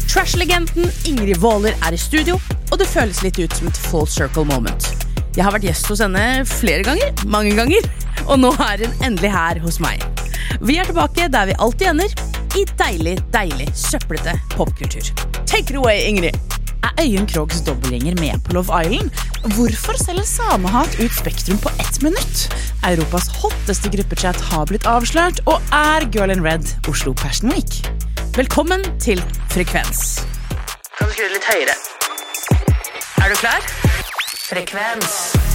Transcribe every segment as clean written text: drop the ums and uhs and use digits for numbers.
Trash-legenden Ingrid Waaler i studio, og det føles litt ut som et full circle moment. Jeg har vært gjest hos henne flere ganger, mange ganger, og nå hun endelig her hos meg. Vi tilbake der vi alltid ender, i deilig, søplete popkultur. Take it away, Ingrid. Øyunn Krogs dobbeltgjenger med på Love Island? Hvorfor selger samehat ut Spektrum på 1 minutt? Europas hotteste gruppechat har blitt avslørt, og Girl in Red Oslo Fashion Week? Velkommen til Frekvens. Kan du skru det litt høyere? Du klar? Frekvens.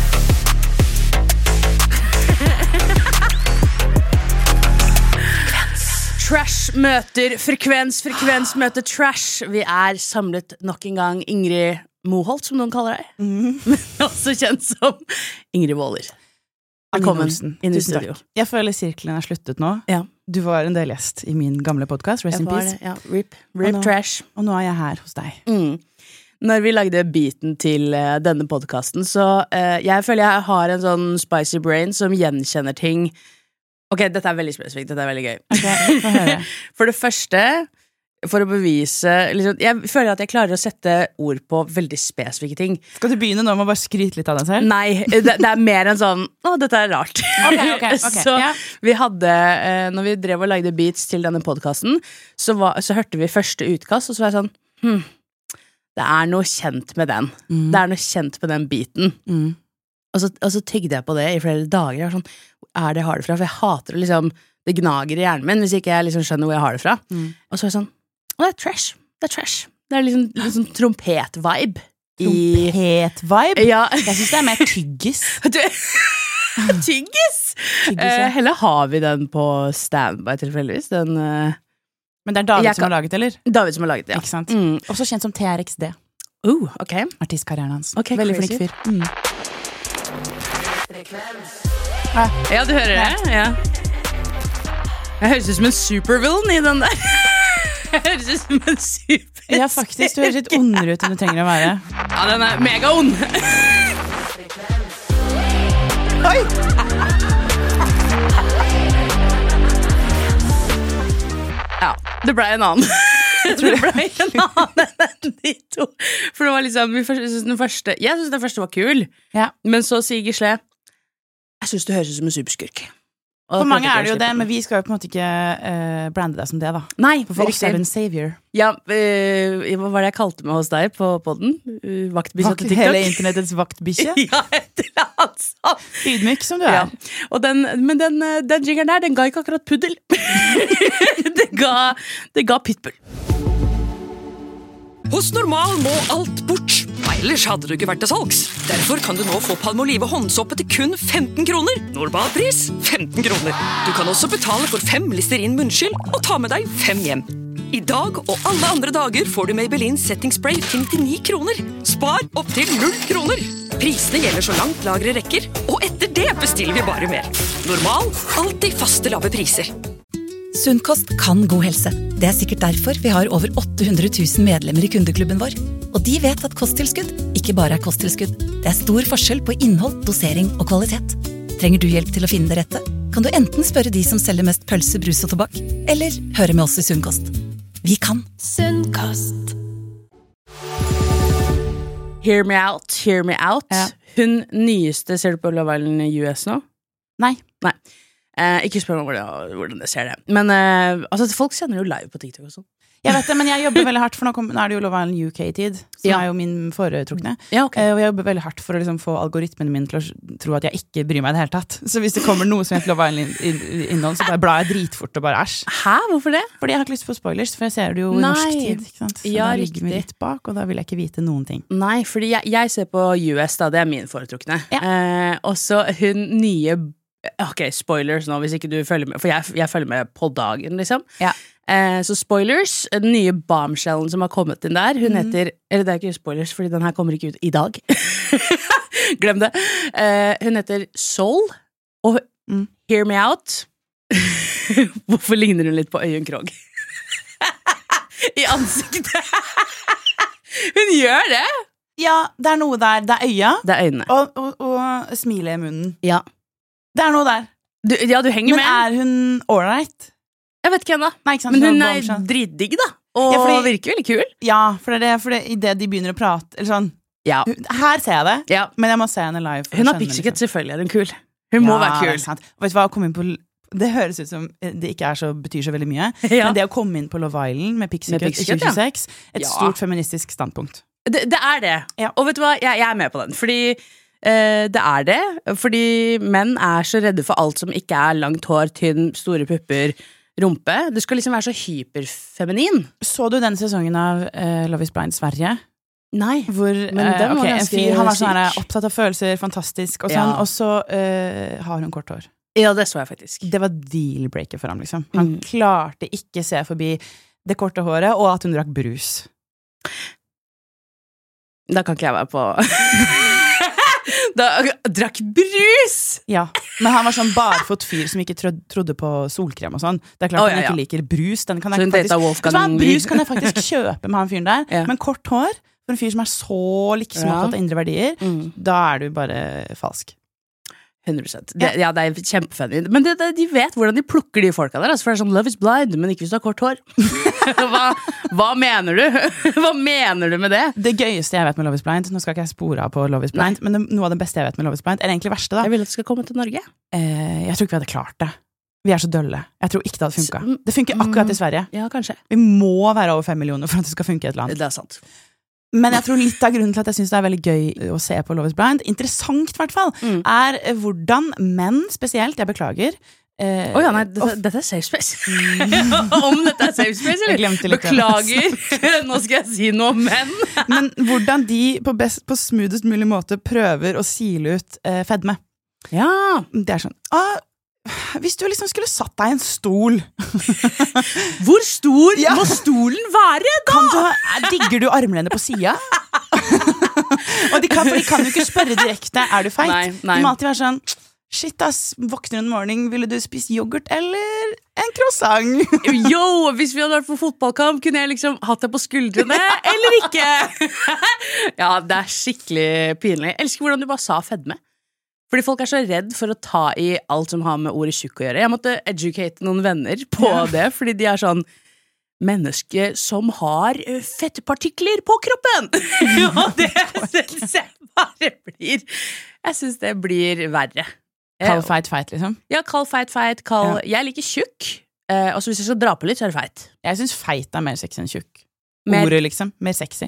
Trash møter frekvens, frekvens møter trash. Vi samlet nok en gang Ingrid Moholt, som noen kaller deg. Men også kjent som Ingrid Waaler. Velkommen inn i studio. Jeg føler sirkelen sluttet nå. Ja. Du var en del gjest i min gamle podcast, Rest in Peace. Ja, Rip Trash. Og nå jeg her hos deg. Når vi lagde beaten til denne podcasten, så jeg føler jeg har en sånn spicy brain som gjenkjenner ting. Ok, dette veldig spesifikt, dette veldig gøy. Okay, få høre. For det første, for å bevise liksom, jeg føler at jeg klarer å sette ord på veldig spesifikke ting. Skal du begynne nå med å bare skryte litt av deg selv? Nei, det mer en sånn dette rart. Okay. Så vi hadde, når vi drev og lagde beats til denne podcasten, så hørte vi første utkast, og så var jeg sånn det noe kjent med den. Det noe kjent med den beaten. Og så tygde jeg på det i flere dager. Jeg var sånn, det jeg har det fra? For jeg hater det liksom, det gnager i hjernen min hvis ikke jeg liksom skjønner hvor jeg har det fra. Og så var jeg sånn, det trash. Det liksom trompet-vibe. Trompet-vibe? Ja. Jeg synes det mer tyggis. Tyggis? Heller har vi den på standby tilfeldigvis. Men det David som har laget, eller? David som har laget, ja. Ikke sant? Også kjent som TRXD. Ok. Artistkarrieren hans. Okay, veldig crazy. flink fyr. Ja, du hører det? Ja. Jeg høres ut som en supervillain i den der. Jeg høres ut som en super. Ja, faktisk. Du høres litt ondere ut enn du trenger å være. Ja, den mega ond. Oi! Ja, det ble en annen. Det ble en annen enn de to. For det var liksom den første. Jeg synes den første var kul. Ja. Men så sier Gisle, jeg synes det høres ut som en superskurk. For mange det jo det, men vi skal jo på en måte ikke brande deg som det da. Nei, for oss det en savior. Ja, hva var det jeg kalte meg hos deg på podden? Vaktbikkje til TikTok. Hele internettets vaktbikkje? Ja, et eller annet sånn. Ydmyk som du er. Ja. Og men den jingeren der, den ga ikke akkurat puddel. det ga pitbull. Hos Normal må alt bort. Ellers hadde du ikke vært til salgs. Derfor kan du nå få Palmolive håndsåpe til kun 15 kroner. Normalpris 15 kroner. Du kan også betale for 5 Listerin munnskyld og ta med deg 5 hjem. I dag og alle andre dager får du Maybelline Setting Spray til 99 kroner. Spar opp til 0 kroner. Prisene gjelder så langt lageret rekker, og etter det bestiller vi bare mer. Normal, alltid faste lave priser. Sunnkost kan god helse. Det sikkert derfor vi har over 800 000 medlemmer i kundeklubben vår. Og de vet at kosttilskudd ikke bare kosttilskudd. Det stor forskjell på innhold, dosering og kvalitet. Trenger du hjelp til å finne det rette? Kan du enten spørre de som selger mest pølse, brus og tobakk, eller høre med oss i Sunnkost. Vi kan. Sunnkost. Hear me out. Ja. Hun nyeste, ser du på Love Island US nå? Nei. Ikke spør meg hvordan det ser det. Men altså, folk sender jo live på TikTok og sånn. Jeg vet det, men jeg jobber veldig hardt, for nå er det jo Love Island UK-tid, som jo min foretrukne. Ja, okay. Og jeg jobber veldig hardt for å liksom få algoritmen min til å tro at jeg ikke bryr meg i det hele tatt. Så hvis det kommer noe som heter Love Island-innhold, så bare blar jeg dritfort og bare æsj. Hæ? Hvorfor det? Fordi jeg har ikke lyst på spoilers, for jeg ser det jo i norsk tid, ikke sant? Så ja, da ligger vi litt bak, og da vil jeg ikke vite noen ting. Nei, fordi jeg ser på US da, det min foretrukne. Ja. Og så hun nye, ok, spoilers nå, hvis ikke du følger med, for jeg følger med på dagen, liksom. Ja. Så spoilers, den nye bombshellen som har kommet inn der, hun heter, eller det ikke spoilers, fordi den her kommer ikke ut i dag. Glem det. Hun heter Soul, og Hear Me Out. Hvorfor ligner hun litt på Øyunn Krog? I ansiktet. Hun gjør det. Ja, det noe der. Det øya. Det øynene. Og smilet i munnen. Ja. Det noe der. Du henger med. Men hun all right? Jeg vet ikke ennå. Men hun dritdigg da. Og virker veldig kul. Ja, for i det de begynner å prate eller sånn, her ser jeg det, men jeg må se henne live. Hun har pikksikket, selvfølgelig er hun kul. Hun må være kul. Vet du hva, å komme inn på det høres ut som det ikke betyr så veldig mye, men det å komme inn på Love Island med pikksikket i 2026, et stort feministisk standpunkt. Det er det. Og vet du hva, jeg er med på den, fordi det er det, fordi menn er så redde for alt som ikke er langt hår, tynn, store pupper, rumpe. Du skal liksom være så hyperfeminin. Så du denne sesongen av Love is Blind Sverige? Nei, hvor en fyr, han var sånn opptatt av følelser, fantastisk og sånn, og så har hun kort hår. Ja, det så jeg faktisk. Det var deal-breaker for ham, liksom. Han klarte ikke se forbi det korte håret, og at hun drakk brus. Da kan ikke jeg være på drakk brus! Ja, men han var sånn barfot fyr som ikke trodde på solkrem og sånn. Det er klart han ikke liker brus. Den kan jeg brus kan jeg faktisk kjøpe med han fyren der, men kort hår for en fyr som så liksom opptatt av indre verdier, da du bare falsk. 100%. Det er kjempefennig. Men de vet hvordan de plukker de folka der. For det er sånn, love is blind, men ikke hvis du har kort hår. Hva mener du? Hva mener du med det? Det gøyeste jeg vet med Love is blind, nå skal ikke jeg spore av på Love is blind, men noe av det beste jeg vet med Love is blind, egentlig verste da. Jeg vil at det skal komme til Norge. Jeg tror ikke vi hadde klart det. Vi så dølle. Jeg tror ikke det hadde funket. Det funker akkurat i Sverige. Ja, kanskje. Vi må være over 5 millioner for at det skal funke i et land. Det er sant. Men jeg tror litt av grunnen til at jeg synes det er veldig gøy å se på Love is Blind, interessant i hvert fall, er hvordan menn spesielt, jeg beklager dette safe space. Om dette safe space, eller? Beklager, nå skal jeg si noe om menn. Men hvordan de på smoothest mulig måte prøver å sile ut fedme. Ja. Det sånn, hvis du liksom skulle satt deg i en stol hvor stor må stolen være da? Digger du armlenet på siden? Og de kan jo ikke spørre direkte, du feit? Nei. De må alltid være sånn, shit ass, våkner en morgen, ville du spise yoghurt eller en croissant? Jo, hvis vi hadde vært på fotballkamp, kunne jeg liksom hatt det på skuldrene, eller ikke? Ja, det er skikkelig pinlig. Jeg elsker hvordan du bare sa fedme. Fordi folk så redd for å ta i alt som har med ordet tjukk å gjøre. Jeg måtte educate noen venner på det, fordi de sånn menneske som har fettpartikler på kroppen. Og det synes jeg bare blir Jeg synes det blir verre. Kall feit, liksom? Ja, kall feit. Jeg liker tjukk. Og så hvis jeg skal dra på litt, så det feit. Jeg synes feit mer sexy enn tjukk. Ordet liksom, mer sexy.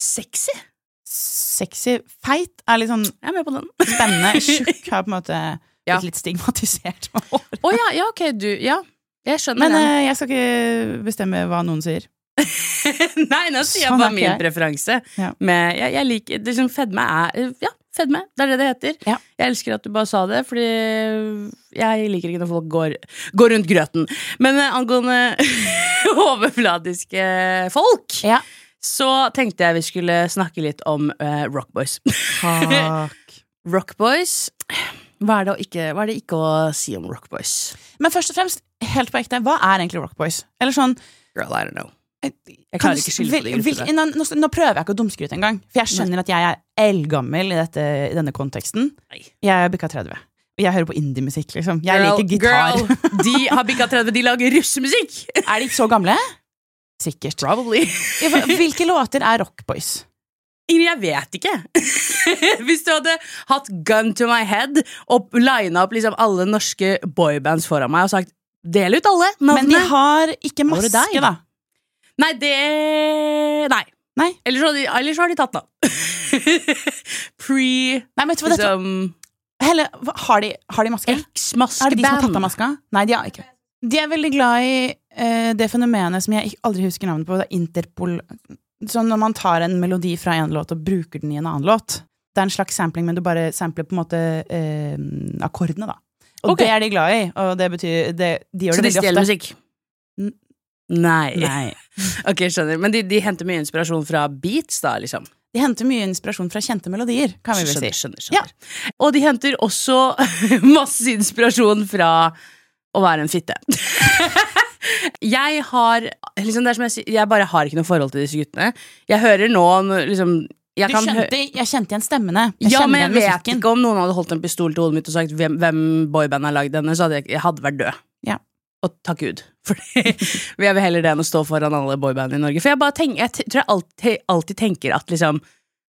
Sexy, feit litt sånn jeg er med på den. Spennende, tjukk har på en måte litt stigmatisert med håret. Ok, jeg skjønner men jeg skal ikke bestemme hva noen sier. Nei, nå sier jeg bare min preferanse. Men jeg liker, det liksom fedme fedme, det det heter. Jeg elsker at du bare sa det, fordi jeg liker ikke når folk går rundt grøten. Men angående overfladiske folk så tenkte jeg vi skulle snakke litt om Rock Boys. Rock Boys. Hva det ikke å si om Rock Boys? Men først og fremst, helt på ekte, hva egentlig Rock Boys? Eller sånn Girl, I don't know. Jeg klarer ikke skille på de gruppene. Nå prøver jeg ikke å dumskryte en gang, for jeg skjønner at jeg eldgammel i denne konteksten. Jeg har bikket 30. Jeg hører på indie-musikk, liksom. Jeg liker gitar. Girl, de har bikket 30, de lager russemusikk. De så gamle? Sikkert. Probably. Hvilke låter Rock Boys? Jeg vet ikke. Hvis du hadde hatt gun to my head og linet opp liksom alle norske boybands foran meg og sagt, del ut alle navnene. Men de har ikke maske da. Nei, Nei. Ellers har de tatt nå. Nei, vet du hva liksom, har de maske? X-maske-band. Det de som har tatt av maska? Nei, de har ikke. De veldig glad i det fenomenet som jeg aldri husker navnet på, det Interpol. Så når man tar en melodi fra en låt og bruker den i en annen låt, det en slags sampling, men du bare sampler på en måte akkordene da. Og det de glad i, og det betyr de gjør det veldig ofte. Så de stjeler musikk? Nei. Ok, skjønner. Men de henter mye inspirasjon fra beats da, liksom? De henter mye inspirasjon fra kjente melodier, kan vi vel si. Skjønner. Ja. Og de henter også masse inspirasjon fra å være en fitte. Jeg har liksom, det som jeg sier, jeg bare har ikke noe forhold til disse guttene. Jeg hører nå liksom, jeg kjente igjen stemmene. Men jeg vet ikke om noen hadde holdt en pistol til hodet mitt og sagt hvem boyband har lagd denne, så hadde jeg vært død. og takk Gud. Fordi vi vil heller det enn å stå foran alle boyband i Norge. For jeg tror jeg alltid tenker at liksom,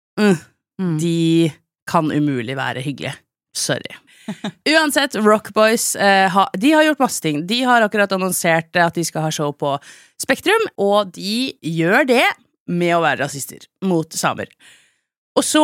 de kan umulig være hyggelige. Sorry. Uansett, Rock Boys, de har gjort masse ting. De har akkurat annonsert at de skal ha show på Spektrum, og de gjør det med å være rasister mot samer. Og så,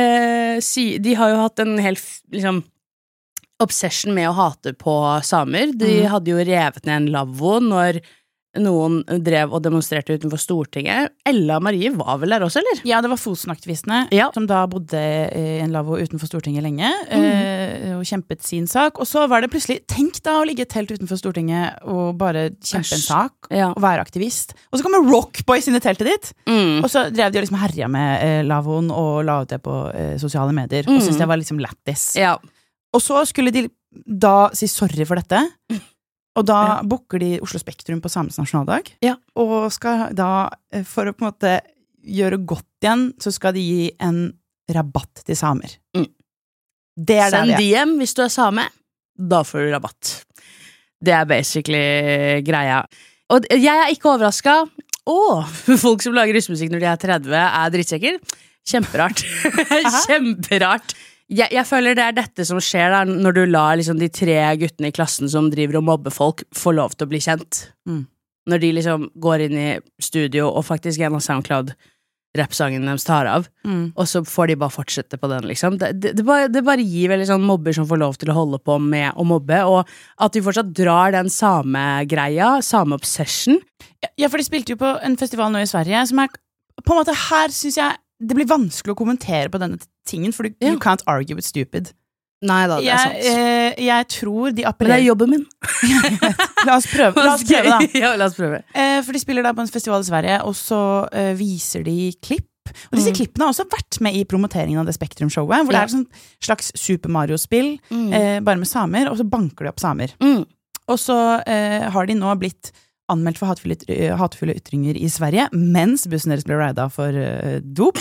de har jo hatt en hel, liksom, obsession med å hate på samer. De hadde jo revet ned en lavvo når noen drev og demonstrerte utenfor Stortinget. Ella Marie var vel der også, eller? Ja, det var Fosen-aktivistene som da bodde i en lavvo utenfor Stortinget lenge og kjempet sin sak. Og så var det plutselig, tenk da å ligge et telt utenfor Stortinget og bare kjempe en sak og være aktivist. Og så kommer Rock Boys inn i teltet ditt. Og så drev de liksom herja med lavvoen og la ut det på sosiale medier. Og syntes det var liksom lættis. Ja. Og så skulle de da si sorry for dette, og da booker de Oslo Spektrum på Samenes nasjonaldag, og skal da, for å på en måte gjøre godt igjen, så skal de gi en rabatt til samer. Det Send de hjem hvis du er same, da får du rabatt. Det er basically greia. Og jeg er ikke overrasket. Folk som lager russmusikk når de er 30 er drittsekker. Kjemperart. Kjemperart. Jeg føler det er dette som skjer da, når du lar liksom, de 3 guttene i klassen som driver og mobber folk, få lov til å bli kjent. Når de liksom går inn i studio, og faktisk en av SoundCloud-rappsangen deres tar av, og så får de bare fortsette på den, liksom. Det bare gir veldig sånn mobber som får lov til å holde på med å mobbe, og at de fortsatt drar den samme greia, samme obsession. Ja, for de spilte jo på en festival nå i Sverige, som er, på en måte her synes jeg, det blir vanskelig å kommentere på denne tingen, for you can't argue with stupid. Nei da, det er sant. Jeg tror de appellerer... Men det er jobben min. La oss prøve da. Ja, la oss prøve. For de spiller da på en festival i Sverige, og så viser de klipp. Og disse klippene har også vært med i promoteringen av det Spektrum-showet, hvor det er et sånt slags Super Mario-spill, bare med samer, og så banker de opp samer. Og så har de nå blitt anmeldt for hatefulle ytringer i Sverige, mens bussen deres ble ridet for dop.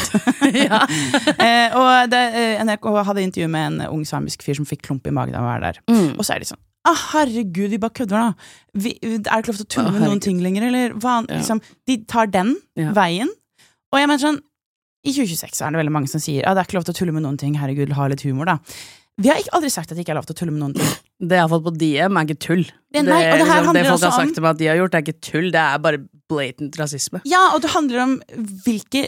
Og NRK hadde intervju med en ung samisk fyr som fikk klump i magen av å være der. Og så er de sånn, herregud, vi bare kødder da. Er det ikke lov til å tulle med noen ting lenger, eller hva? Liksom, de tar den veien. Og jeg mener sånn, i 2026 er det veldig mange som sier, det er ikke lov til å tulle med noen ting, herregud, ha litt humor da. Vi har aldri sagt at det ikke er lov til å tulle med noen ting. Det jeg har fått på DM er ikke tull. Nei, og det her handler det folk også har sagt til meg at de har gjort, det er ikke tull, det er bare blatant rasisme. Ja, og det handler om hvilke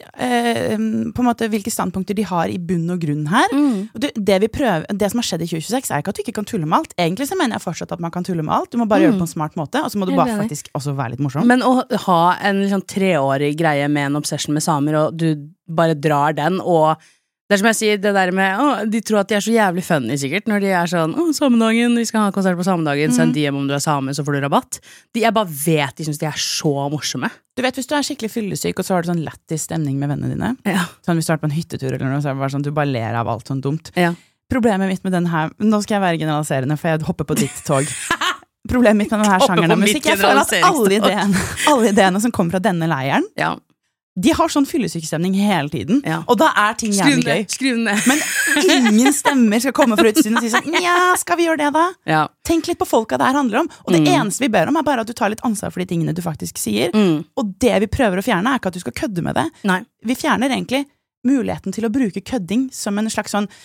standpunkter de har i bunn og grunn her. Og det som har skjedd i 2026 er ikke at du ikke kan tulle med alt. Egentlig så mener jeg fortsatt at man kan tulle med alt. Du må bare gjøre det på en smart måte, og så må du bare faktisk også være litt morsom. Men å ha en liksom 3-årig greie med en obsession med samer, og du bare drar den, og det er som jeg sier, det der med de tror at de er så jævlig funny sikkert når de er sånn, samedagen, vi skal ha konsert på samedagen, send de hjem om du er same, så får du rabatt. Jeg bare vet, de synes de er så morsomme. Du vet, hvis du er skikkelig fyllesyk, og så har du sånn lættis stemning med vennene dine, sånn hvis du har på en hyttetur eller noe, så er det bare sånn, du bare ler av alt sånn dumt. Problemet mitt med den her, nå skal jeg være generaliserende, for jeg hopper på ditt tog. Problemet mitt med denne sangeren av musikk, jeg føler at alle ideene som kommer fra denne leiren, de har sånn fyllesykestemning hele tiden, og da er ting jævlig gøy. Skriv den ned. Men ingen stemmer skal komme fra utsiden og si sånn, skal vi gjøre det da? Tenk litt på folka det her handler om, og det eneste vi ber om er bare at du tar litt ansvar for de tingene du faktisk sier, og det vi prøver å fjerne er ikke at du skal kødde med det. Nei. Vi fjerner egentlig muligheten til å bruke kødding som en slags sånn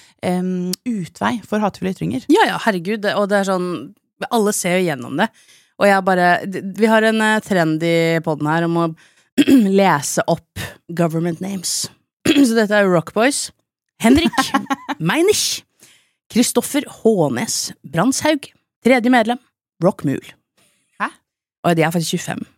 utvei for hatefulle ytringer. Ja, herregud, og det er sånn, alle ser jo gjennom det, og vi har en trend i podden her om å lese opp government names. Så dette er Rock Boys. Henrik Meinich, Kristoffer Hånes Brandshaug, 3. medlem, Rockmul. Hæ? Og de er faktisk 25.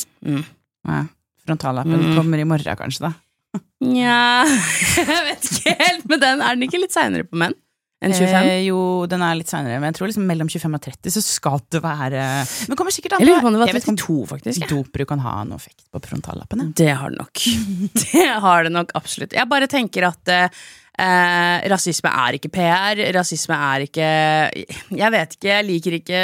Ja, frontallappen kommer i morgen kanskje da. Nja, jeg vet ikke helt, men er den ikke litt senere på menn? enn 25? Jo, den er litt senere, men jeg tror liksom mellom 25 og 30 så skal det være. Men kommer sikkert an på. Jeg lurer på om det var 32 faktisk. Dopbruk kan ha en effekt på frontallappene. Det har det nok. Det har det nok absolutt. Jeg bare tenker at rasisme er ikke PR. Rasisme er ikke, jeg vet ikke, jeg liker ikke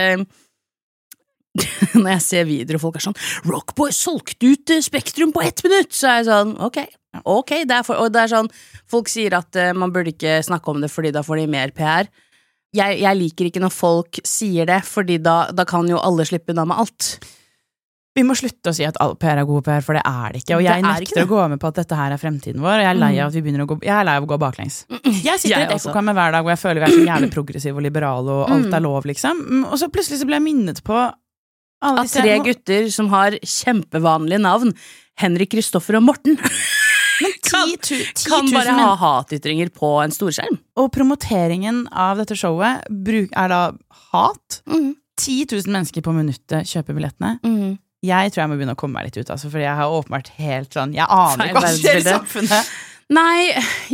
når jeg ser videoer og folk er sånn Rockboy solgte ut Spektrum på 1 minutt, så er jeg sånn, ok, det er og det er sånn, folk sier at man burde ikke snakke om det fordi da får de mer PR. jeg liker ikke når folk sier det, fordi da kan jo alle slippe unna med alt. Vi må slutte å si at all PR god PR, for det det ikke. Og jeg nekter å gå med på at dette her fremtiden vår, og jeg lei av at jeg lei av å gå baklengs. Jeg sitter i et ekkokammer hver dag hvor jeg føler vi så jævlig progressiv og liberal, og alt lov, liksom. Og så plutselig så ble jeg minnet på at 3 gutter som har kjempevanlige navn, Henrik, Kristoffer og Morten, men 10 kan bare ha hatytringer på en storskjerm. Og promoteringen av dette showet da hat. 10 000 mennesker på minuttet kjøper billettene. Jeg tror jeg må begynne å komme meg litt ut, altså, fordi jeg har åpenbart helt sånn, jeg aner ikke hva skjer i samfunnet. Nei,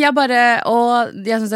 og jeg synes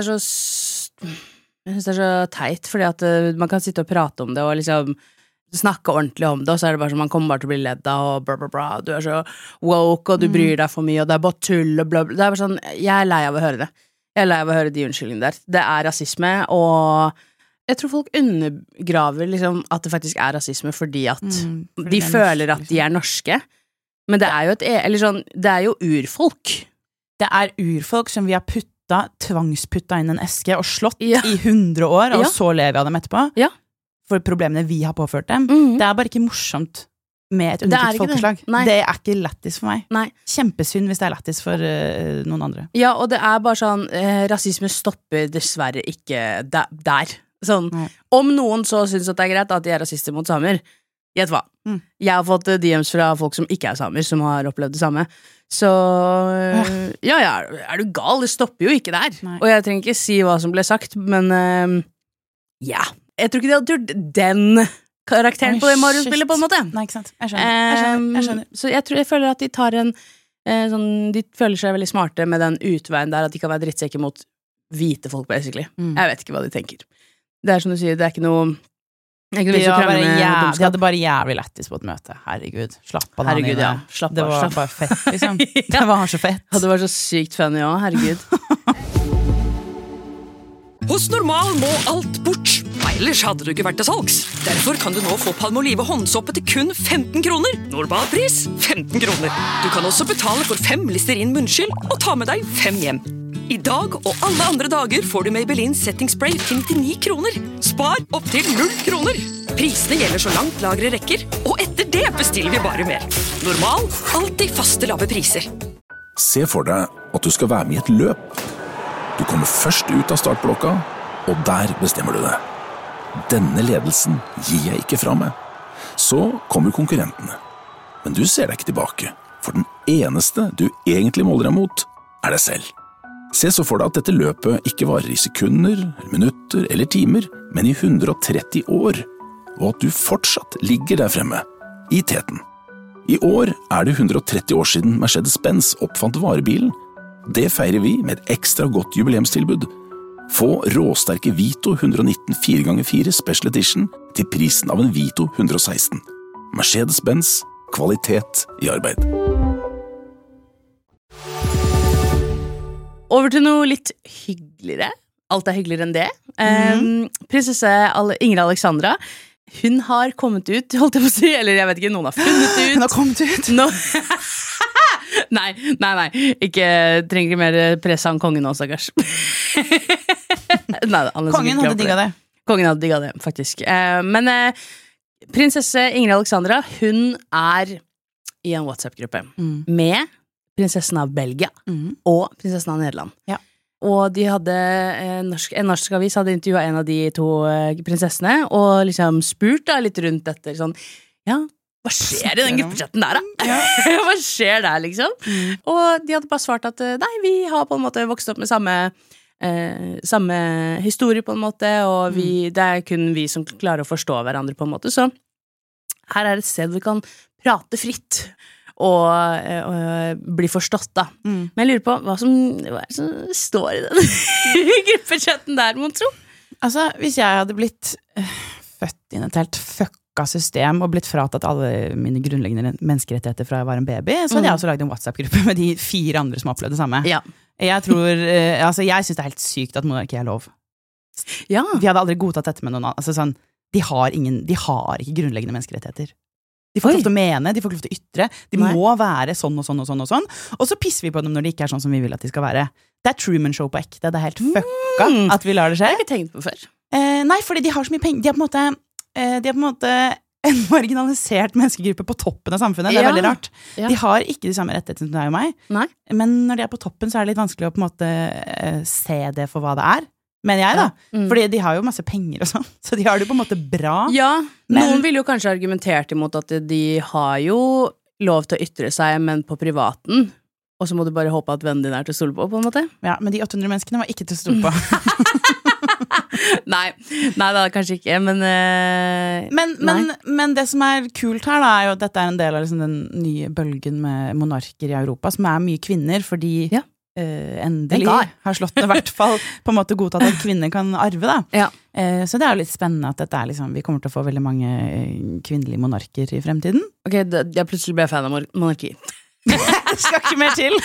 det så teit, fordi at man kan sitte og prate om det, og liksom snakke ordentlig om det, og så det bare sånn, man kommer bare til å bli ledd av, og bla bla bla, du så woke, og du bryr deg for mye, og det bare tull, og bla bla, det bare sånn, jeg lei av å høre det. Jeg lei av å høre de unnskyldningene der. Det rasisme, og jeg tror folk undergraver liksom at det faktisk rasisme fordi at de føler at de norske, men det jo det jo urfolk. Det urfolk som vi har tvangsputta inn en eske og slått i 100 år, og så lever av dem etterpå. Ja. For problemene vi har påført dem. Det bare ikke morsomt med et undertrykt folkeslag. Det ikke lættis for meg. Nei. Kjempesynd hvis det lættis for noen andre. Ja, og det bare sånn, rasisme stopper dessverre ikke der. Sånn, om noen så synes at det greit at de rasister mot samer, gjett hva? Jeg har fått DMs fra folk som ikke samer, som har opplevd det samme. Så ja, du gal? Det stopper jo ikke der. Nei. Og jeg trenger ikke si hva som ble sagt, men jeg tror ikke de hadde gjort den karakteren på det Mario-spillet på en måte. Nei, ikke sant? Jeg skjønner. Så jeg føler at de tar de føler seg veldig smarte med den utveien der, at de kan være drittsekker mot hvite folk, basically. Jeg vet ikke hva de tenker. Det som du sier, det ikke noe de hadde bare jævlig lettis på et møte. Herregud, slapp av den inne. Ja. Det var bare fett, liksom. Det var så fett. Og det var så sykt funny også, herregud. Hos Normal må alt bort. Ellers hadde du ikke vært til salgs. Derfor kan du nå få Palmolive håndsoppe til kun 15 kroner. Normalpris 15 kroner. Du kan også betale for 5 Listerin munnskyld og ta med deg 5 hjem. I dag og alle andre dager får du Maybelline Setting Spray til 99 kroner. Spar opp til 0 kroner. Prisene gjelder så langt lagre rekker, og etter det bestiller vi bare mer. Normal, alltid faste lave priser. Se for deg at du skal være med i et løp. Du kommer først ut av startblokka, og der bestemmer du det. Denne ledelsen gir jeg ikke fra meg. Så kommer konkurrentene. Men du ser deg ikke tilbake, for den eneste du egentlig måler deg mot, deg selv. Se så for deg at dette løpet ikke varer i sekunder, minutter eller timer, men i 130 år, og at du fortsatt ligger der fremme, i teten. I år det 130 år siden Mercedes-Benz oppfant varebilen. Det feirer vi med et ekstra godt jubileumstilbud. Få råsterke Vito 119 4x4 Special Edition til prisen av en Vito 116. Mercedes-Benz, kvalitet i arbeid. Over til noe litt hyggeligere. Alt hyggeligere enn det. Prinsesse Ingrid Alexandra, hun har kommet ut, holdt jeg på å si, eller jeg vet ikke, noen har funnet ut. Hun har kommet ut? Nei, ikke trenger mer press av kongen nå, stakkars. Kongen hadde digget det. Kongen hadde digget det, faktisk. Men prinsesse Ingrid Alexandra, hun i en WhatsApp-gruppe med prinsessen av Belgia og prinsessen av Nederland. Ja. Og de hadde en norsk avis hadde intervjuet en av de 2 prinsessene og liksom spurt litt rundt dette sånn, ja, hva skjer i den gruppechatten der da? Ja. Hva skjer der liksom? Og de hadde bare svart at nei, vi har på en måte vokst opp med samme historie på en måte, og det kun vi som klarer å forstå hverandre på en måte, så her et sted vi kan prate fritt og bli forstått da. Men jeg lurer på hva som står i den gruppechatten der, mon tro? Altså, hvis jeg hadde blitt født inn et helt fucka system og blitt fratatt alle mine grunnleggende menneskerettigheter fra jeg var en baby, så hadde jeg også laget en WhatsApp-gruppe med de 4 andre som opplevde det samme. Ja. Jeg synes det helt sykt at monarki lov. Ja. Vi hadde aldri godtatt dette med noen annen. Altså sånn, de har ikke grunnleggende menneskerettigheter. De får ikke lov til å mene, de får ikke lov til å ytre. De må være sånn og sånn og sånn og sånn. Og så pisser vi på dem når de ikke sånn som vi vil at de skal være. Det Truman Show på ekte. Det helt fucka at vi lar det skje. Det har jeg ikke tenkt på før. Nei, fordi de har så mye penger. De er på en måte en marginalisert menneskegruppe på toppen av samfunnet. Det er veldig rart. Ja. De har ikke de samme rettighetene som deg og meg. Nei. Men når de er på toppen, så er det litt vanskelig å på en måte se det for hva det er. Mener jeg da. Fordi de har jo masse penger og sånn. Så de har det jo på en måte bra. Ja, noen vil jo kanskje argumentert imot at de har jo lov til å ytre seg, men på privaten. Og så må du bare håpe at vennen din er til å stole på en måte. Ja, men de 800 menneskene var ikke til å stole på. Nei, da kanskje ikke, men det som er kult her da, er jo at dette er en del av liksom den nye bølgen med monarker i Europa, som er mye kvinner, fordi endelig har slått i hvert fall på en måte godtatt at kvinner kan arve da. Ja. Så det er jo litt spennende at dette er liksom, vi kommer til å få veldig mange kvinnelige monarker i fremtiden. Ok, jeg plutselig ble fan av monarki. Det skal ikke mer til.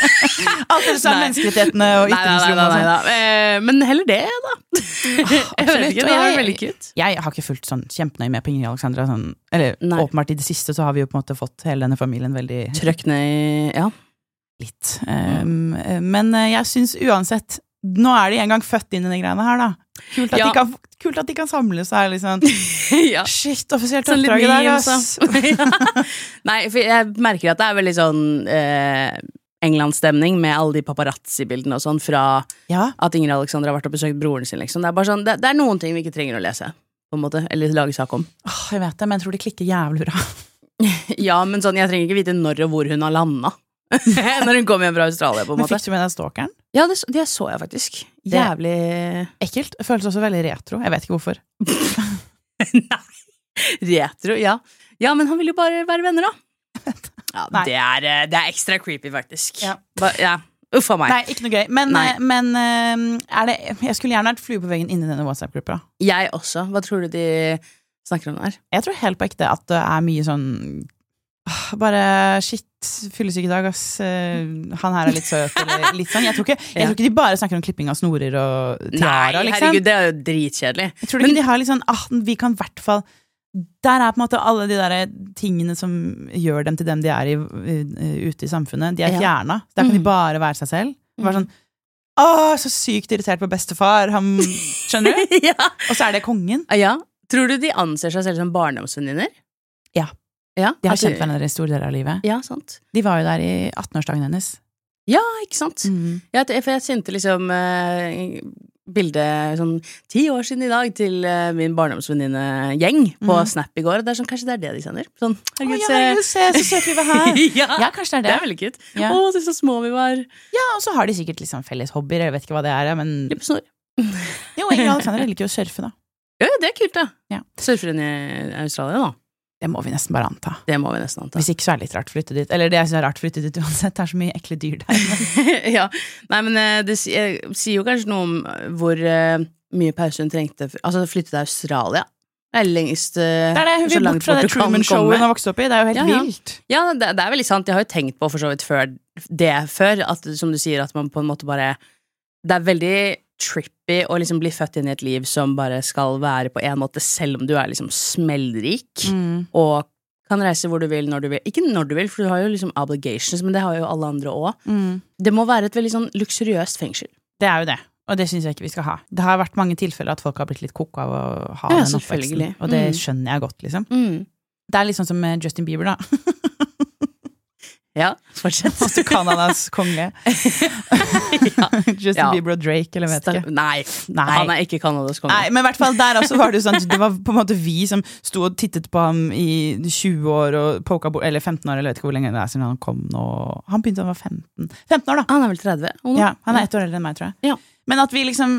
Alt det som er menneskerettighetene og ytringsrom og sånn. Men heller det da. Jeg vet ikke, det er veldig kult. Jeg har ikke fulgt sånn kjempenøy med på Ingrid Alexandra sånn, eller åpenbart i det siste så har vi jo på en måte fått hele denne familien veldig trøkk ned i, ja. Litt. Men jeg synes uansett, nå er de en gang født inn i de greiene her da. Kult at de kan samles her liksom. Shit, offisielt oppdrag i dag ass. Nei, for jeg merker at det er veldig sånn England-stemning med alle de paparazzi-bildene og sånn fra at Ingrid Alexandra har vært og besøkt broren sin liksom. Det er bare sånn, det er noen ting vi ikke trenger å lese på en måte, eller lage sak om. Jeg vet det, men jeg tror det klikker jævlig bra. Ja, men sånn, jeg trenger ikke vite når og hvor hun har landet når hun kom hjem fra Australia på en måte. Men fikk du med deg stalkeren? Ja, det så jeg faktisk. Jævlig ekkelt, det føles også veldig retro. Jeg vet ikke hvorfor. Nei, retro, ja. Ja, men han vil jo bare være venner da. Ja, det er ekstra creepy faktisk. Ja. Uffa meg. Nei, ikke noe gøy. Men er det, jeg skulle gjerne vært flue på veggen inni denne WhatsApp-gruppa. Jeg også. Hva tror du de snakker om der? Jeg tror helt på ekte at det er mye sånn bare shit, fyllesyk i dag ass, han her er litt søt eller litt sånn, jeg tror ikke de bare snakker om klipping av snorer og tiara liksom. Herregud, det er jo dritkjedelig. Jeg tror ikke de har litt sånn, vi kan i hvert fall der er på en måte alle de der tingene som gjør dem til dem de er ute i samfunnet, de er fjernet, der kan de bare være seg selv, bare sånn så sykt irritert på bestefar, han, skjønner du? Og så er det kongen. Ja, tror du de anser seg selv som barndomsvenninner? Ja, de har kjent hverandre i store deler av livet. Ja, sant. De var jo der i 18-årsdagen hennes. Ja, ikke sant? For jeg sendte liksom bildet sånn 10 år siden i dag til min barndomsvenninne-gjeng på Snap i går, og det er sånn, kanskje det er det de sender. Sånn, herregud, se, så søt vi var her. Ja, kanskje det er det. Det er veldig kult. Det er så små vi var. Ja, og så har de sikkert liksom felles hobbyer, jeg vet ikke hva det er, men... Litt på snor. Jo, Ingrid Alexandra liker jo å surfe da. Ja, det er kult da. Surfer hun i Australia da? Det må vi nesten bare anta. Hvis ikke så er det litt rart å flytte dit. Eller det er så rart å flytte dit uansett. Det er så mye ekle dyr der. Ja, nei, men det sier jo kanskje noe om hvor mye pause hun trengte. Altså flytte til Australia. Det er lengst det er det, hun vil bort fra det Truman-showet hun har vokst opp i. Det er jo helt vilt. Ja, det er veldig sant. Jeg har jo tenkt på for så vidt før at, som du sier, at man på en måte bare det er veldig trippy å liksom bli født inn i et liv som bare skal være på en måte, selv om du er liksom smellrik og kan reise hvor du vil, når du vil. Ikke når du vil, for du har jo liksom obligations, men det har jo alle andre også. Det må være et veldig sånn luksuriøst fengsel. Det er jo det, og det synes jeg ikke vi skal ha. Det har vært mange tilfeller at folk har blitt litt kokk av å ha den oppveksten, og det skjønner jeg godt liksom. Det er litt sånn som med Justin Bieber da. Ja, fortsett. Altså Kanadas konge. Justin Bieber og Drake, eller vet ikke. Nei, han er ikke Kanadas konge. Nei, men i hvert fall der også var det jo sånn, det var på en måte vi som stod og tittet på ham i 20 år og poka bort, eller 15 år, eller vet ikke hvor lenge det er siden han kom nå. Han begynte å være 15 år da. Han er vel 30? Ja, han er 1 år eldre enn meg, tror jeg. Men at vi liksom,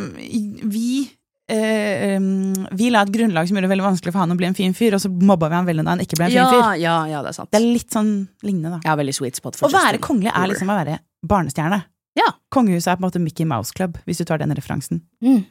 vi la et grunnlag som gjorde det veldig vanskelig for han å bli en fin fyr, og så mobba vi han veldig da han ikke ble en fin fyr. Ja, det er sant. Det er litt sånn lignende da. Ja, veldig sweet spot. Å være kongelig er liksom å være barnestjerne. Ja. Kongehuset er på en måte Mickey Mouse Club, hvis du tar den referansen.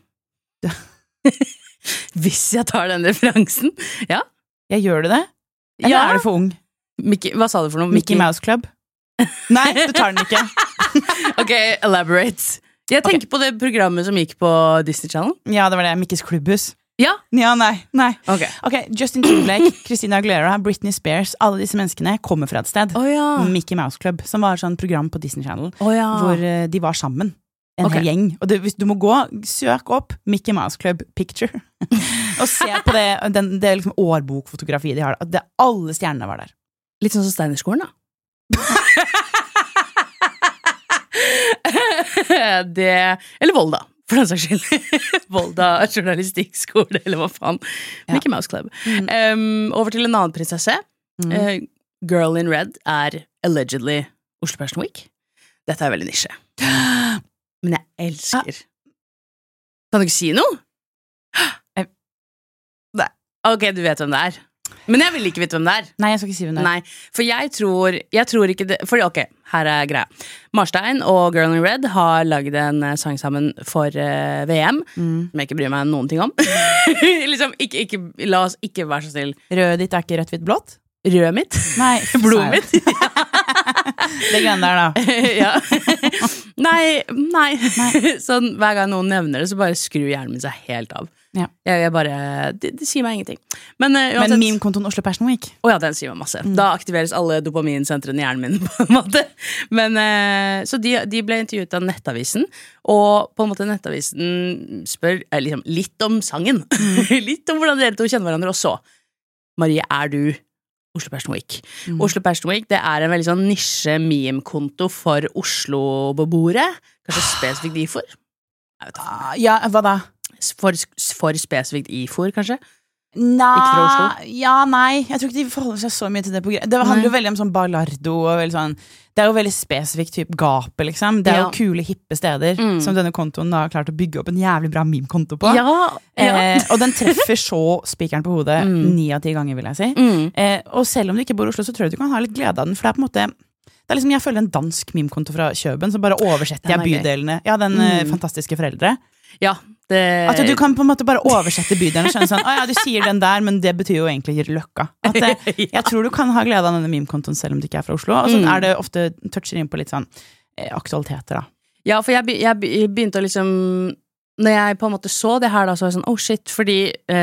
Hvis jeg tar den referansen? Ja. Jeg gjør det? Eller er det for ung? Hva sa du for noe? Mickey Mouse Club? Nei, du tar den ikke. Ok, elaborate. Jeg tenker på det programmet som gikk på Disney Channel. Ja, det var det, Mickey's Klubbhus. Ja, nei. Ok, Justin Timberlake, Christina Aguilera, Britney Spears, alle disse menneskene kommer fra et sted. Mickey Mouse Club, som var sånn program på Disney Channel, hvor de var sammen. en hel gjeng. Og hvis du må søk opp Mickey Mouse Club Picture, og se på det liksom årbokfotografiet de har. At alle stjernene var der. Litt sånn som Steinerskolen, da. Eller Volda, for den saks skyld. Volda journalistikkskole, eller hva faen. Mickey Mouse Club. Over til en annen prinsesse. Girl in Red allegedly Oslo Fashion Week. Dette veldig nisje. Men jeg elsker. Kan du ikke si noe? Nei. Ok, du vet hvem det Men jeg vil ikke vite hvem det Nei, jeg skal ikke si hvem det Nei, for jeg tror ikke det For ok, her greia Marstein og Girl in Red har laget en sang sammen for VM Som jeg ikke bryr meg noen ting om Liksom, la oss ikke være så snill Rød ditt ikke rødt, hvitt, blått? Rød mitt? Nei, blod mitt? Det greiene der da Ja Nei. Sånn, hver gang noen nevner det så bare skrur hjernen min seg helt av Ja. Jeg bare, det sier meg ingenting Men meme-kontoen Oslo Fashion Week ja, den sier meg masse Da aktiveres alle dopaminsentrene i hjernen min på en måte Men, så de ble intervjuet av Nettavisen Og på en måte Nettavisen spør liksom, litt om sangen Litt om hvordan dere to kjenner hverandre Og så, Marie, du Oslo Fashion Week Oslo Fashion Week, det en veldig sånn nisje meme-konto For Oslo-beboere Kanskje spesifikt IFOR Ja, hva da? For spesifikt IFOR, kanskje? Nei, ikke fra Oslo? Ja, nei, jeg tror ikke de forholder seg så mye til det Det handler jo veldig om sånn Ballardo og sånn, det jo veldig spesifikt typ Gapet, liksom Det jo kule, hippe steder Som denne kontoen har klart å bygge opp en jævlig bra meme-konto på Og den treffer så spikeren på hodet 9 av 10 ganger, vil jeg si Og selv om du ikke bor i Oslo, så tror jeg du kan ha litt glede av den For det på en måte Det liksom, jeg føler en dansk meme-konto fra Kjøben Så bare oversetter jeg bydelene Ja, den fantastiske foreldre Ja, At du kan på en måte bare oversette bydelen og skjønne sånn, ja, du sier den der, men det betyr jo egentlig løkka. Jeg tror du kan ha glede av denne meme-kontoen selv om du ikke fra Oslo, og så det ofte toucher inn på litt sånn aktualiteter da. Ja, for jeg begynte å liksom, når jeg på en måte så det her da, så var jeg sånn, oh shit, fordi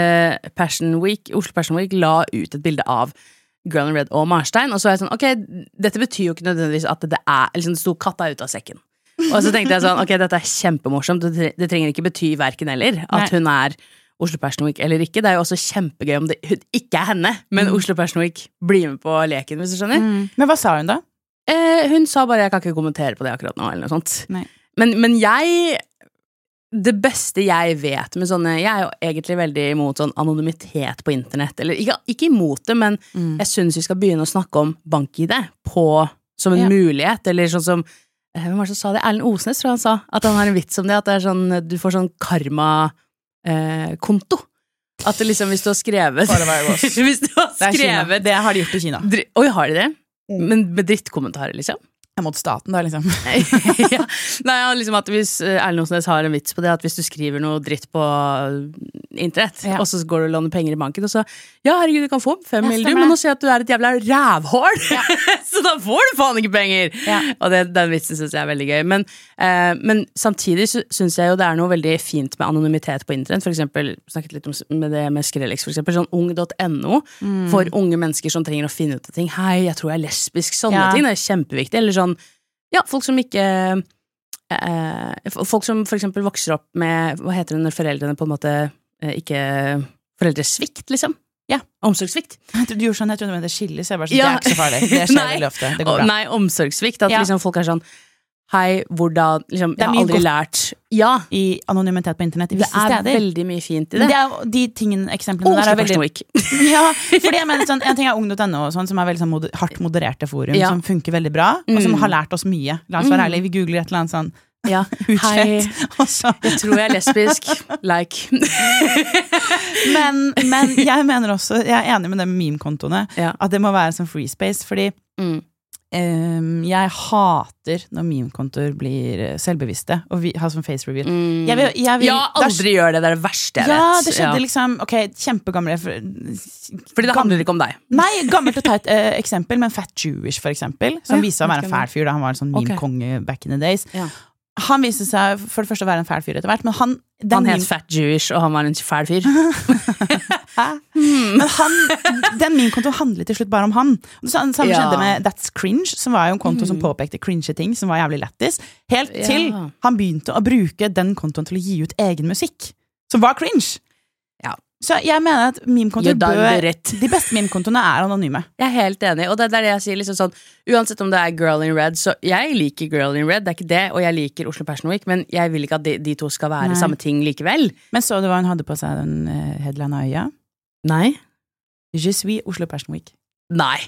Oslo Fashion Week la ut et bilde av Girl in Red og Marstein, og så var jeg sånn, ok, dette betyr jo ikke nødvendigvis at det liksom det sto katta ut av sekken. Og så tenkte jeg sånn, ok, dette kjempemorsomt det trenger ikke bety hverken eller At hun Oslo Fashion Week eller ikke Det jo også kjempegøy om det ikke henne Men Oslo Fashion Week blir med på leken Hvis du skjønner Men hva sa hun da? Hun sa bare, jeg kan ikke kommentere på det akkurat nå Eller noe sånt Men jeg Det beste jeg vet med sånne Jeg jo egentlig veldig imot sånn anonymitet på internett Eller ikke imot det, men jeg synes vi skal begynne å snakke om bank-ID Som en mulighet Eller sånn som Hvem var det som sa det? Erlend Osnes tror jeg han sa At han har en vits om det At det sånn, du får sånn karma-konto At det liksom, hvis du har skrevet Hvis du har skrevet Det har de gjort i Kina Oi, har de det? Men med drittkommentarer liksom Mot staten da liksom ja. Nei, liksom at hvis Erlend Osnes har en vits på det At hvis du skriver noe dritt på internett Og så går du og låner penger i banken Og så, ja herregud du kan få 5 mil Men nå ser jeg at du et jævla rævhål Så da får du faen ikke penger Og den vitsen synes jeg veldig gøy Men samtidig synes jeg jo det noe veldig fint med anonymitet på internett For eksempel, snakket litt om med det med Skrellex For eksempel, sånn ung.no For unge mennesker som trenger å finne ut av ting Hei, jeg tror jeg lesbisk, sånne ting Det kjempeviktig, eller sånn ja, folk som ikke folk som for eksempel vokser opp med hva heter det når foreldrene på en måte ikke foreldresvikt liksom ja, omsorgssvikt jeg tror du gjorde sånn, jeg tror det skilles jeg bare sånn, det ikke så farlig, det skjer veldig ofte det går bra. Nei, omsorgssvikt, at liksom folk sånn hei, hvordan, liksom, jeg har aldri lært i anonymitet på internett i visse steder. Det veldig mye fint i det. Det de tingene, eksemplene der veldig ja, fordi jeg mener sånn, en ting ung.no sånn, som veldig sånn hardt modererte forum som funker veldig bra, og som har lært oss mye la oss være ærlig, vi googler et eller annet sånn ja, hei, jeg tror jeg lesbisk like men jeg mener også, jeg enig med det med meme-kontoene at det må være som free space, fordi jeg hater når meme-kontoer blir selvbevisste og vi har sånn face reveal aldri gjør det, det det verste jeg vet det skjedde liksom, ok, kjempegamle fordi det handler ikke om deg nei, gammelt å ta et eksempel men Fat Jewish for eksempel som viser å være en fæl fyr da han var en sånn meme-konge back in the days han viste seg for det første å være en fæl fyr etter hvert men han het Fat Jewish og han var en fæl fyr Men den min konto handlet til slutt bare om han. Det samme skjedde med That's Cringe, som var jo en konto som påpekte cringe ting, som var jævlig lættis. Helt til han begynte å bruke den kontoen til å gi ut egen musikk, som var cringe. Så jeg mener at de beste meme-kontoene anonyme. Jeg helt enig, og det det jeg sier liksom sånn, uansett om det Girl in Red, så jeg liker Girl in Red, det ikke det, og jeg liker Oslo Fashion Week, men jeg vil ikke at de to skal være samme ting likevel. Men så du hva hun hadde på seg den headline av øya? Nei. Je suis Oslo Fashion Week. Nei.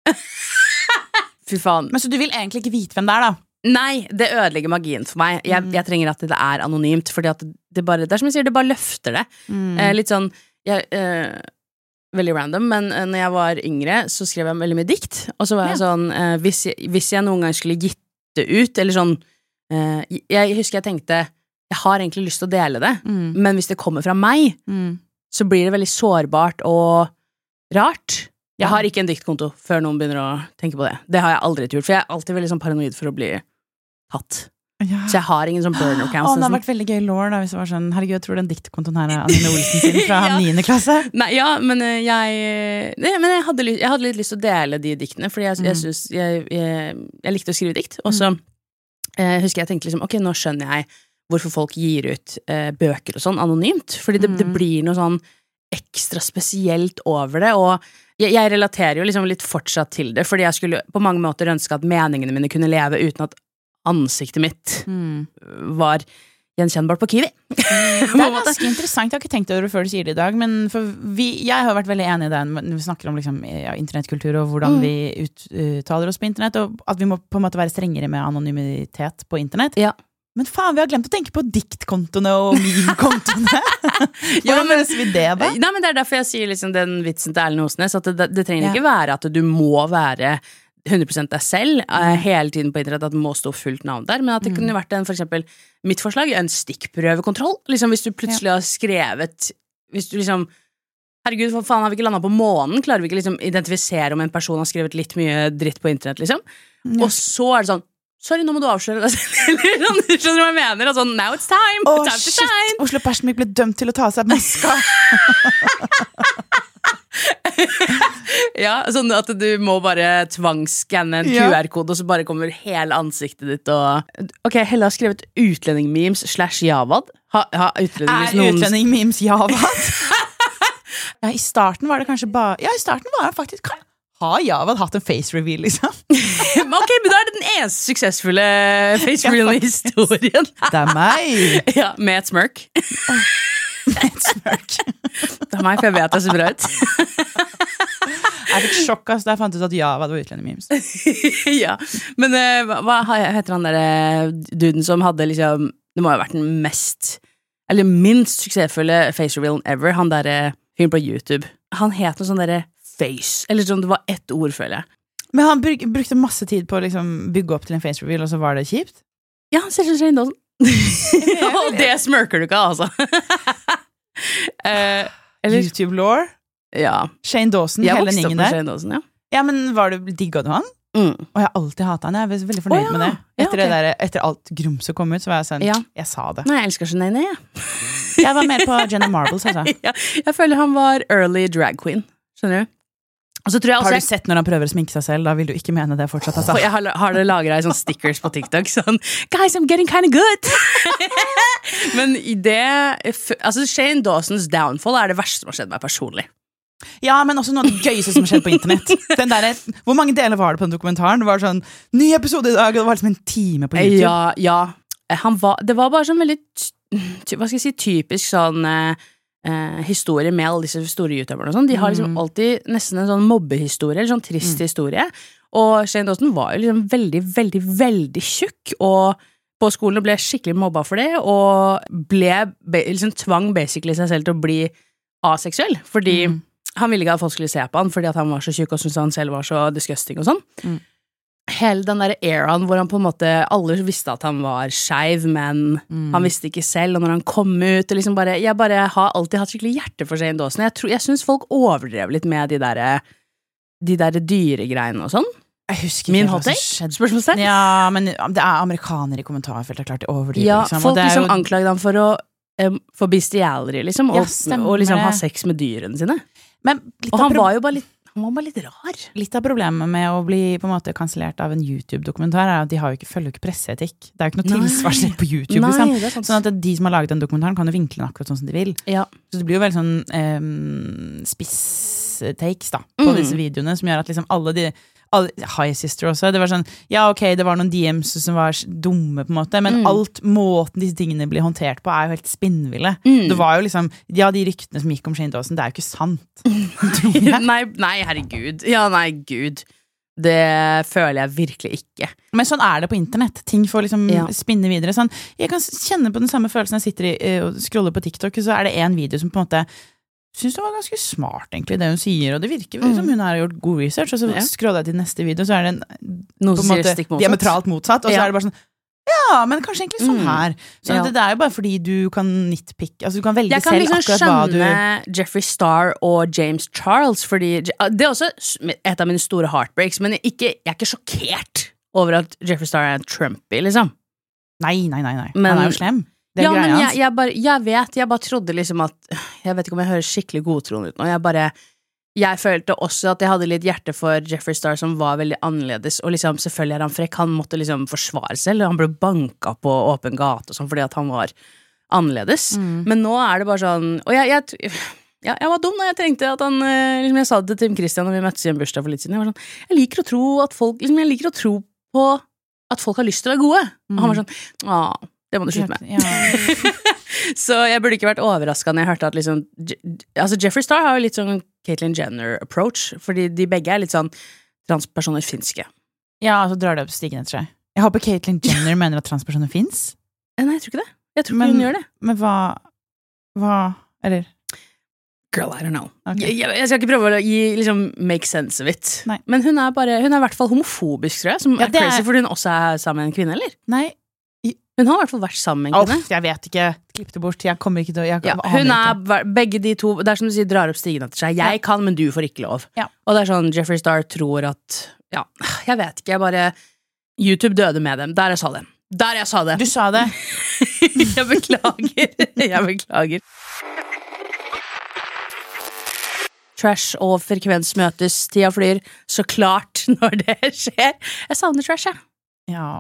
Fy faen. Men så du vil egentlig ikke vite hvem det da? Nei, det ødelegger magien for meg. Jeg trenger at det anonymt, fordi at det som jeg sier, det bare løfter det. Litt sånn veldig random, men når jeg var yngre så skrev jeg veldig mye dikt, og så var jeg sånn hvis jeg noen gang skulle gitt det ut, eller sånn jeg husker jeg tenkte jeg har egentlig lyst til å dele det, men hvis det kommer fra meg så blir det veldig sårbart og rart. Jeg har ikke en diktkonto før noen begynner å tenke på det. Det har jeg aldri gjort, for jeg alltid veldig sånn paranoid for å bli tatt. Så jeg har ingen sånn burner accounts. Det har vært veldig gøy lore da, hvis det var sånn, herregud, jeg tror den diktkontoen her Anine Olsen sin fra 9. klasse. Nei, men jeg hadde litt lyst til å dele de diktene, fordi jeg synes jeg likte å skrive dikt, og så husker jeg tenkte liksom, ok, nå skjønner jeg hvorfor folk gir ut bøker og sånn anonymt, fordi det blir noe sånn ekstra spesielt over det, og jeg relaterer jo liksom litt fortsatt til det, fordi jeg skulle på mange måter ønske at meningene mine kunne leve uten at ansiktet mitt var gjenkjennbart på Kiwi. Det ganske interessant, jeg har ikke tenkt over det før du sier det i dag, men jeg har vært veldig enig i det når vi snakker om liksom, internettkultur og hvordan vi uttaler oss på internett, og at vi må på en måte være strengere med anonymitet på internett. Men faen, vi har glemt å tenke på diktkontoene og meme-kontoene. Hvordan løser vi det da? Nei, men det derfor jeg sier liksom den vitsen til Erlend Osnes, at det trenger ikke være at du må være 100% deg selv hele tiden på internett, at det må stå fullt navn der, men at det kunne vært for eksempel, mitt forslag, en stikkprøvekontroll. Liksom hvis du plutselig har skrevet, hvis du liksom, herregud, for faen har vi ikke landet på månen, klarer vi ikke liksom identifisere om en person har skrevet litt mye dritt på internett, liksom. Og så det sånn, sorry, nå må du avsløre deg selv. Skjønner du hva jeg mener? Altså, now it's time. It's time to shine. Oslo Fashion Week ble dømt til å ta seg maska. Sånn at du må bare tvangscanne en QR-kode, og så bare kommer hele ansiktet ditt og... Ok, Helle har skrevet utlendingmemes /Javad. Utlendingmemes Javad? I starten var det kanskje bare... I starten var det faktisk... Har Javad hatt en face reveal, liksom? Ok, men da det den eneste suksessfulle face reveal i historien. Det meg. Ja, med et smirk. Med et smirk. Det meg, for jeg vet det ser bra ut. Jeg fikk sjokk, da jeg fant ut at Javad var utlendingmemes. Ja, men hva heter han der duden som hadde liksom, det må ha vært den mest, eller minst suksessfulle face revealen ever, han der fyren på YouTube. Han het noe sånn der face, eller sånn, det var ett ord, føler jeg. Men han brukte masse tid på å liksom bygge opp til en face reveal, og så var det kjipt? Ja, selv om Shane Dawson. Og det smørker du ikke, altså. YouTube-lore? Ja. Shane Dawson, hele gjengen der? Shane Dawson, ja. Ja, men digget du han? Og jeg har alltid hatet han, jeg er veldig fornøyd med det. Etter alt grumset kom ut, så var jeg sånn, jeg sa det. Nei, jeg elsker Shane, Jeg var mer på Jenna Marbles, altså. Jeg føler han var early drag queen, skjønner du? Og så tror jeg også, har du sett når han prøver å sminke seg selv? Da vil du ikke mene det fortsatt, altså. Jeg har det lagret i sånne stickers på TikTok, sånn, guys, I'm getting kind of good! Men i det, altså Shane Dawsons downfall er det verste som har skjedd meg personlig. Ja, men også noe av det gøyeste som har skjedd på internett. Den der, hvor mange deler var det på den dokumentaren? Det var sånn, ny episode i dag, og det var liksom en time på YouTube. Ja. Det var bare sånn veldig, hva skal jeg si, typisk sånn... historier med alle disse store youtuberne og sånn, de har liksom alltid nesten en sånn mobbehistorie, eller sånn trist historie, og Shane Dawson var jo liksom veldig, veldig, veldig tjukk, og på skolen ble skikkelig mobba for det, og liksom tvang basically seg selv til å bli aseksuell, fordi han ville ikke at folk skulle se på han, fordi at han var så tjukk og syntes han selv var så disgusting og sånn. Hele den der eraen hvor han på en måte, alle visste at han var skeiv, men han visste ikke selv, og når han kom ut, og liksom jeg bare har alltid hatt skikkelig hjerte for Shane Dawson. Jeg synes folk overdrev litt med de der dyregreiene og sånn. Jeg husker ikke min hot take, spørsmålstegn? Ja, men det amerikanere i kommentarfeltet, klart de overdriver. Ja, liksom. folk liksom anklagde han for bestiality, liksom, og liksom ha sex med dyrene sine. Og han var jo bare litt rar. Litt av problemet med å bli på en måte kansellert av en YouTube-dokumentar er at de følger jo ikke presseetikk. Det er jo ikke noe tilsvarsrett på YouTube. Nei, sånn at de som har laget den dokumentaren kan jo vinkle den akkurat sånn som de vil. Ja. Så det blir jo veldig sånn spiss-takes da, på disse videoene, som gjør at liksom alle High Sister også, det var sånn, ja ok, det var noen DMs som var dumme på en måte, men måten disse tingene blir håndtert på er jo helt spinnville. Det var jo liksom, ja, de ryktene som gikk om Shane Dawson, det er jo ikke sant. nei, herregud. Ja, nei, Gud. Det føler jeg virkelig ikke. Men sånn er det på internett. Ting får liksom spinne videre. Sånn, jeg kan kjenne på den samme følelsen jeg sitter og scroller på TikTok, så er det en video som på en måte synes det var ganske smart egentlig det hun sier, og det virker som hun har gjort god research, og så scroller jeg til neste video, så er det noe som sier stikk motsatt. Diametralt motsatt, og så er det bare sånn, ja, men kanskje egentlig sånn her. Så det er jo bare fordi du kan nitpick, altså du kan velge selv liksom akkurat hva du... Jeg kan skjønne Jeffree Star og James Charles, fordi det er også et av mine store heartbreaks, men jeg er ikke sjokkert over at Jeffree Star er en Trumpy, liksom. Nei, han er jo slem. Ja, men jeg bare trodde liksom at jeg vet ikke om jeg hører skikkelig godtroende ut nå. Jeg følte også at jeg hadde litt hjerte for Jeffree Star som var veldig annerledes, og liksom selvfølgelig er han frekk, han måtte liksom forsvare seg, eller han ble banket på åpen gate og sånn, fordi at han var annerledes. Men nå er det bare sånn, og jeg var dum da jeg tenkte at han, liksom jeg sa det til Tim Christian når vi møttes i en bursdag for litt siden, jeg var sånn, jeg liker å tro på at folk har lyst til å være gode, og han var sånn, det må du slutte med. Ja. Så jeg burde ikke vært overrasket når jeg hørte at liksom, altså Jeffree Star har jo litt sånn Caitlyn Jenner approach, fordi de begge er litt sånn transpersoner finske. Ja, så drar det opp stigen etter seg. Jeg håper Caitlyn Jenner mener at transpersoner finnes. Nei, jeg tror ikke det. Jeg tror ikke hun gjør det. Men hva, eller? Girl, I don't know. Okay. Jeg skal ikke prøve å gi, liksom, make sense of it. Nei. Men hun er i hvert fall homofobisk, tror jeg, som er crazy, fordi hun også er sammen med en kvinne, eller? Nei. Hun har i hvert fall vært sammen med en kvinne. Jeg vet ikke, klipp det bort, jeg kommer ikke til å... hun er, begge de to, det er som du sier, drar opp stigen etter seg. Jeg kan, men du får ikke lov. Ja. Og det er sånn, Jeffree Star tror at, jeg vet ikke, YouTube døde med dem. Der jeg sa det. Du sa det. Jeg beklager. Trash og frekvens møtes, tida flyr, så klart når det skjer. Jeg savner trash, jeg. Ja.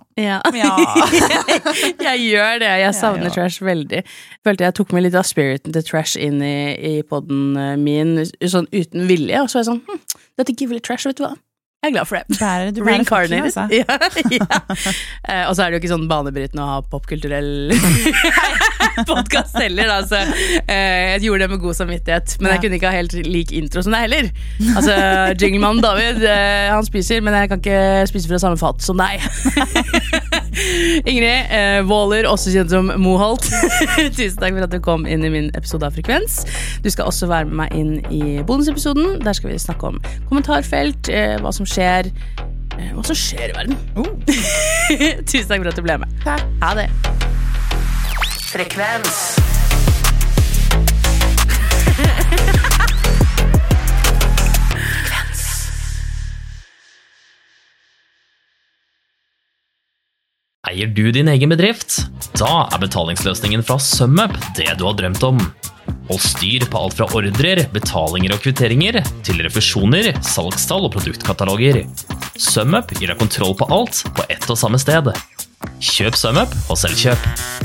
Jeg gjør det, jeg savner trash veldig. Følte jeg tok med litt av spiriten til trash inn i podden min, sånn uten vilje, og så er jeg sånn, dette giver litt trash, vet du hva? Jeg er glad for det. Du bærer fucking, altså. Ja. Og så er det jo ikke sånn banebrytende å ha popkulturell podcast heller, altså. Jeg gjorde det med god samvittighet, men jeg kunne ikke ha helt lik intro som deg heller. Altså, Jinglemann David, han spiser, men jeg kan ikke spise fra samme fat som deg. Ingrid Waller, også kjent som Moholt. Tusen takk for at du kom inn i min episode av Frekvens. Du skal også være med meg inn i bonusepisoden. Der skal vi snakke om kommentarfelt, hva som skjer i verden. Tusen takk for at du ble med. Takk. Ha det. Frekvens. Eier du din egen bedrift? Da er betalingsløsningen fra SumUp det du har drømt om. Hold styr på alt fra ordrer, betalinger og kvitteringer, til refusjoner, salgstall og produktkataloger. SumUp gir deg kontroll på alt på ett og samme sted. Kjøp SumUp og selv kjøp.